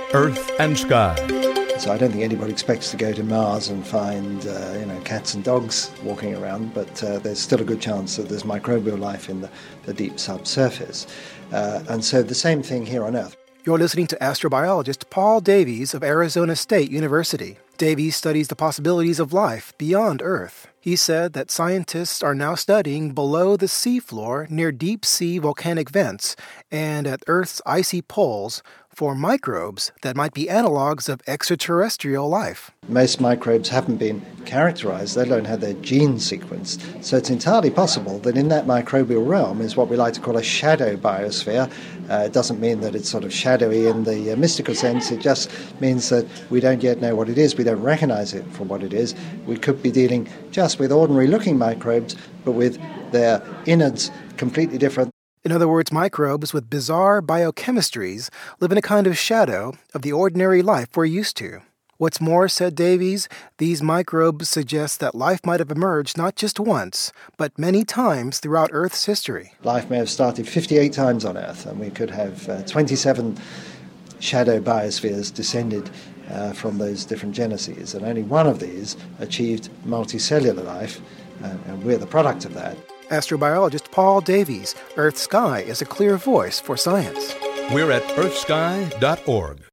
Earth and Sky. So I don't think anybody expects to go to Mars and find cats and dogs walking around, but there's still a good chance that there's microbial life in the deep subsurface. And so the same thing here on Earth. You're listening to astrobiologist Paul Davies of Arizona State University. Davies studies the possibilities of life beyond Earth. He said that scientists are now studying below the seafloor near deep-sea volcanic vents and at Earth's icy poles for microbes that might be analogs of extraterrestrial life. Most microbes haven't been characterized, they don't have their genes sequenced. So it's entirely possible that in that microbial realm is what we like to call a shadow biosphere. It doesn't mean that it's sort of shadowy in the mystical sense, it just means that we don't yet know what it is, we don't recognize it for what it is. We could be dealing just with ordinary-looking microbes, but with their innards completely different. In other words, microbes with bizarre biochemistries live in a kind of shadow of the ordinary life we're used to. What's more, said Davies, these microbes suggest that life might have emerged not just once, but many times throughout Earth's history. Life may have started 58 times on Earth, and we could have 27 shadow biospheres descended from those different geneses, and only one of these achieved multicellular life, and we're the product of that. Astrobiologist Paul Davies, Earth Sky is a clear voice for science. We're at earthsky.org.